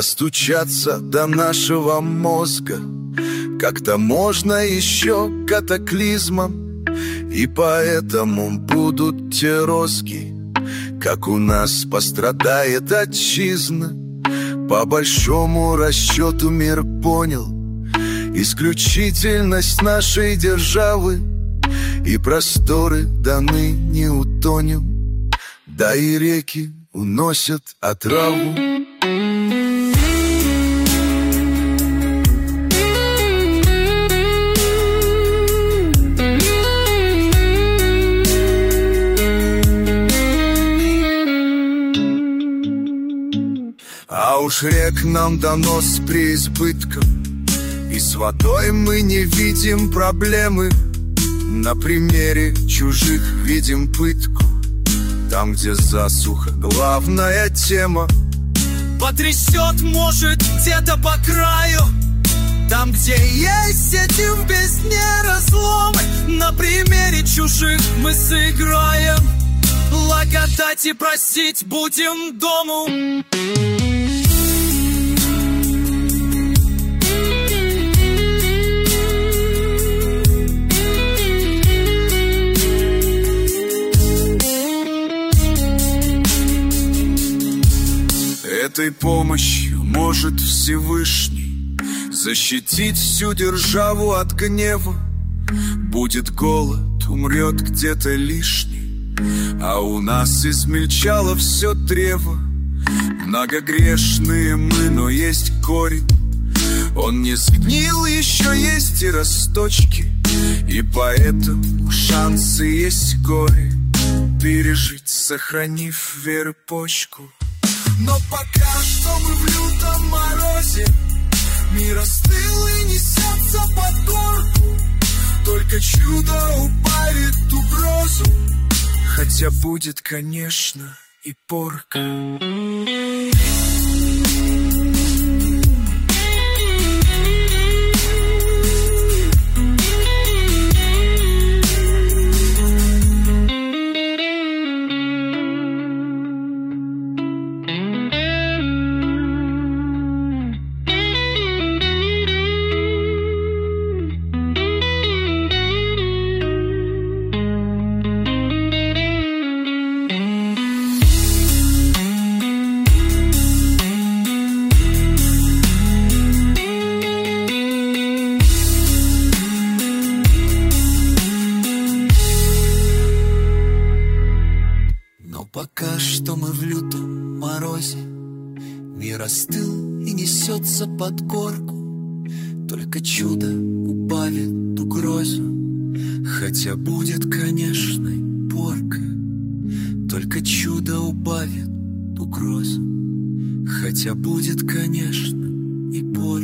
Достучаться до нашего мозга как-то можно еще катаклизмом, и поэтому будут те розги, как у нас пострадает отчизна. По большому расчету мир понял исключительность нашей державы, и просторы даны не утонем, да и реки уносят отраву. А уж рек нам дано с преизбытком, и с водой мы не видим проблемы. На примере чужих видим пытку, там, где засуха главная тема. Потрясет, может, где-то по краю, там, где есть эти в бездне разломы. На примере чужих мы сыграем, локотать и просить будем дому. Этой помощью может Всевышний защитить всю державу от гнева. Будет голод, умрет где-то лишний, а у нас измельчало все древо. Многогрешные мы, но есть корень, он не сгнил, еще есть и росточки, и поэтому шансы есть горе пережить, сохранив верпочку. Но пока что мы в лютом морозе, мир остыл и несется под горку. Только чудо убавит угрозу, хотя будет, конечно, и порка. Пока что мы в лютом морозе, мир остыл и несется под горку. Только чудо убавит угрозу, хотя будет, конечно, и порка. Только чудо убавит угрозу, хотя будет, конечно, и порка.